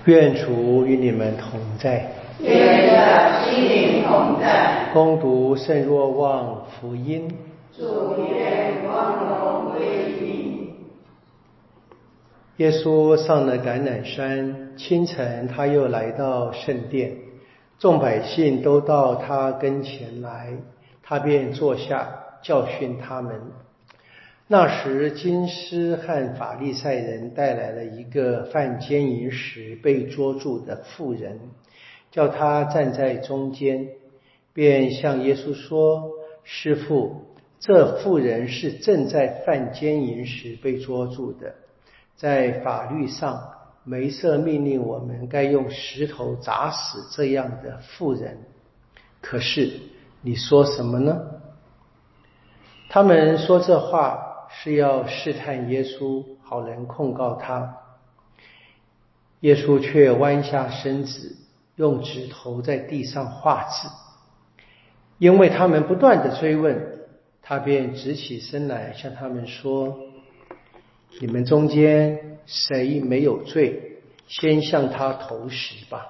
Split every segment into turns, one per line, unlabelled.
愿主与你们同在，
愿的心灵同在。
恭读圣若望福音。
主愿光荣归你。
耶稣上了橄榄山，清晨他又来到圣殿，众百姓都到他跟前来，他便坐下教训他们。那时经师和法利赛人带来了一个犯奸淫时被捉住的妇人，叫他站在中间，便向耶稣说：师父，这妇人是正在犯奸淫时被捉住的，在法律上梅瑟命令我们该用石头砸死这样的妇人，可是你说什么呢？他们说这话是要试探耶稣，好能控告他。耶稣却弯下身子，用指头在地上画字。因为他们不断地追问，他便直起身来向他们说：你们中间谁没有罪，先向他投石吧。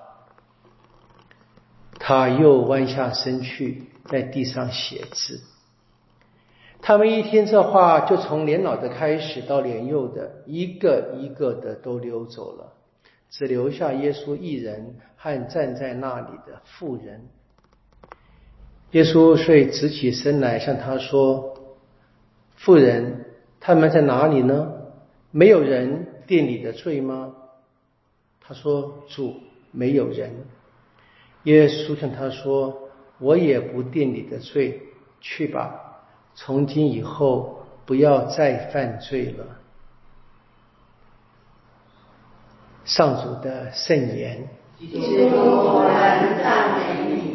他又弯下身去，在地上写字。他们一听这话，就从年老的开始到年幼的，一个一个的都溜走了，只留下耶稣一人和站在那里的妇人。耶稣遂直起身来向他说：妇人，他们在哪里呢？没有人定你的罪吗？他说：主，没有人。耶稣向他说：我也不定你的罪，去吧，从今以后不要再犯罪了。上主的圣言。
基督，我们赞美你。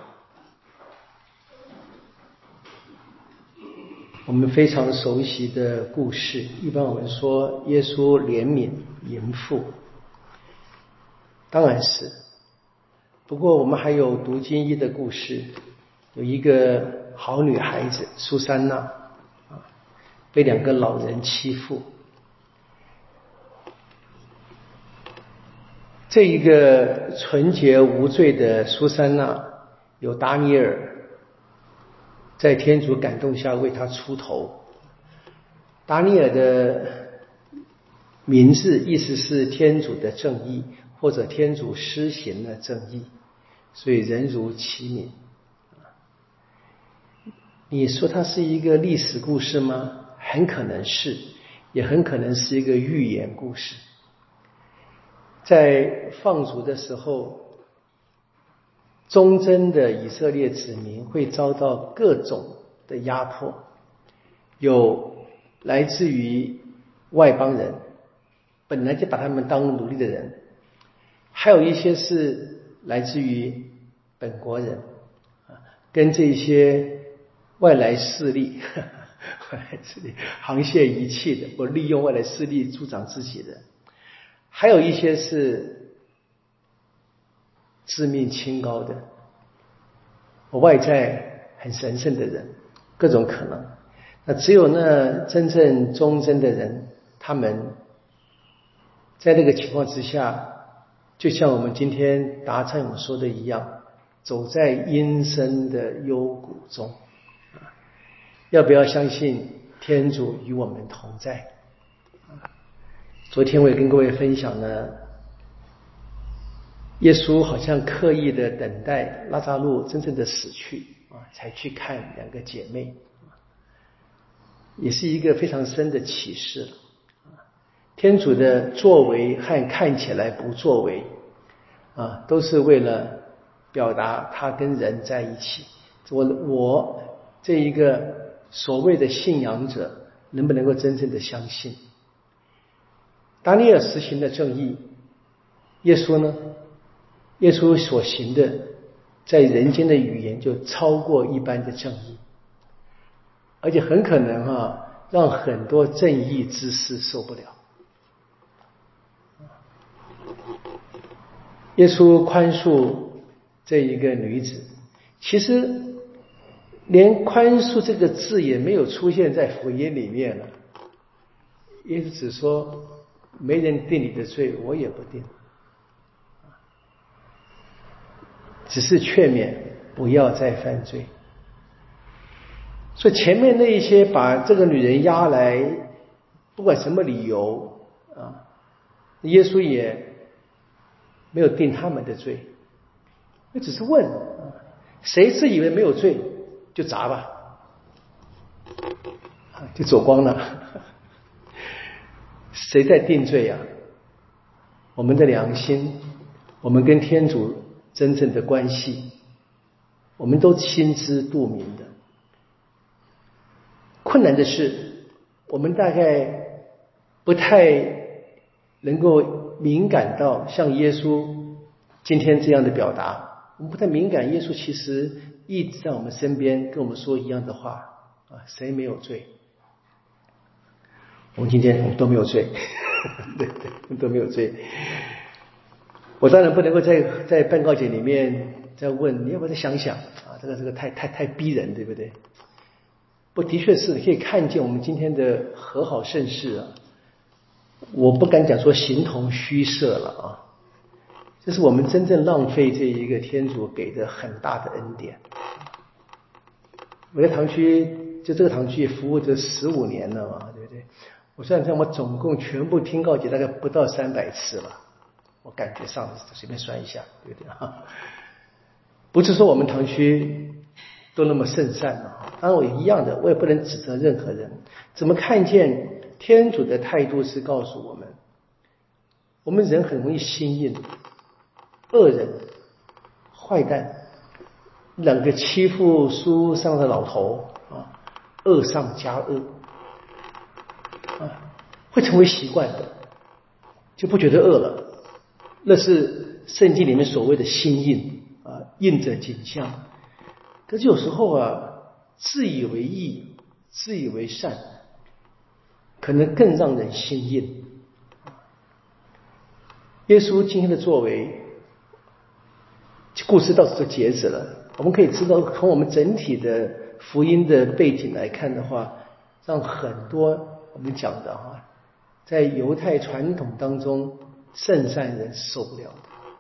我们非常熟悉的故事，一般我们说耶稣怜悯淫妇，当然是。不过我们还有读经一的故事，有一个好女孩子苏珊娜被两个老人欺负。这一个纯洁无罪的苏珊娜，有达尼尔在天主感动下为她出头。达尼尔的名字意思是天主的正义，或者天主施行了正义，所以人如其名。你说它是一个历史故事吗？很可能是，也很可能是一个寓言故事。在放逐的时候，忠贞的以色列子民会遭到各种的压迫，有来自于外邦人，本来就把他们当奴隶的人，还有一些是来自于本国人，跟这些外来势力沆瀣一气的，或利用外来势力助长自己的，还有一些是自命清高的，外在很神圣的人，各种可能。那只有那真正忠贞的人，他们在那个情况之下，就像我们今天达参勇说的一样，走在阴森的幽谷中。要不要相信天主与我们同在？昨天我也跟各位分享了，耶稣好像刻意的等待拉撒路真正的死去才去看两个姐妹，也是一个非常深的启示。天主的作为和看起来不作为都是为了表达他跟人在一起。我这一个所谓的信仰者能不能够真正的相信达尼尔实行的正义，耶稣呢？耶稣所行的在人间的语言就超过一般的正义，而且很可能让很多正义之士受不了。耶稣宽恕这一个女子，其实连宽恕这个字也没有出现在福音里面了。耶稣只说没人定你的罪，我也不定。 只是劝勉不要再犯罪。所以前面那一些把这个女人押来，不管什么理由啊，耶稣也没有定他们的罪，那只是问谁自以为没有罪就砸吧，就走光了。谁在定罪啊？我们的良心，我们跟天主真正的关系，我们都心知肚明的。困难的是，我们大概不太能够敏感到像耶稣今天这样的表达，我们不太敏感，耶稣其实一直在我们身边跟我们说一样的话啊，谁没有罪？我们今天都没有罪，对对，都没有罪。我当然不能够在办告解里面再问，你要不要再想想啊？这个太逼人，对不对？不，的确是可以看见我们今天的和好盛世啊，我不敢讲说形同虚设了啊，这是我们真正浪费这一个天主给的很大的恩典。我在堂区，就这个堂区也服务这15年了嘛，对不对？我算我总共全部听告解大概不到300次了，我感觉上随便算一下，对不对啊？不是说我们堂区都那么圣善啊，当然我也一样的，我也不能指责任何人。怎么看见天主的态度是告诉我们，我们人很容易心硬，恶人、坏蛋，两个欺负书上的老头啊，恶上加恶啊，会成为习惯的，就不觉得恶了。那是圣经里面所谓的心硬啊，硬着颈项。可是有时候啊，自以为义、自以为善，可能更让人心硬。耶稣今天的作为，故事到此就截止了。我们可以知道，从我们整体的福音的背景来看的话，让很多我们讲的哈，在犹太传统当中，圣善人受不了的。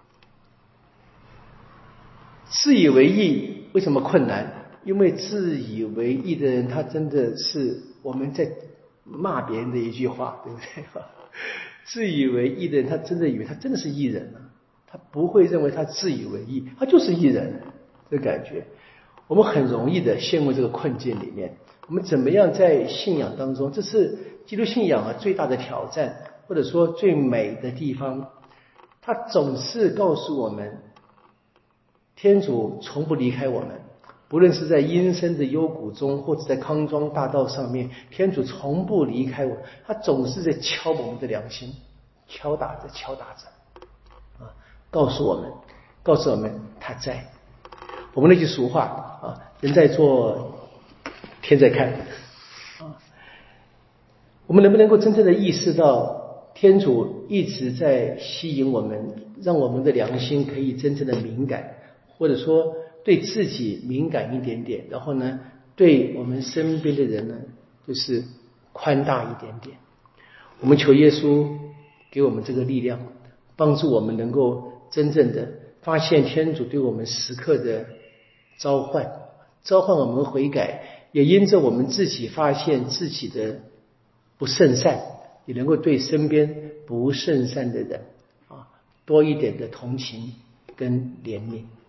自以为义为什么困难？因为自以为义的人，他真的是我们在骂别人的一句话，对不对？自以为义的人，他真的以为他真的是义人啊，他不会认为他自以为义，他就是义人的感觉。我们很容易的陷入这个困境里面。我们怎么样在信仰当中，这是基督信仰最大的挑战，或者说最美的地方。他总是告诉我们，天主从不离开我们，不论是在阴森的幽谷中，或者在康庄大道上面，天主从不离开我，他总是在敲我们的良心，敲打着啊，告诉我们他在。我们那句俗话啊，人在做，天在看啊。我们能不能够真正的意识到，天主一直在吸引我们，让我们的良心可以真正的敏感，或者说对自己敏感一点点，然后呢，对我们身边的人呢，就是宽大一点点。我们求耶稣给我们这个力量，帮助我们能够真正的发现天主对我们时刻的召唤我们悔改，也因着我们自己发现自己的不圣善，也能够对身边不圣善的人啊多一点的同情跟怜悯。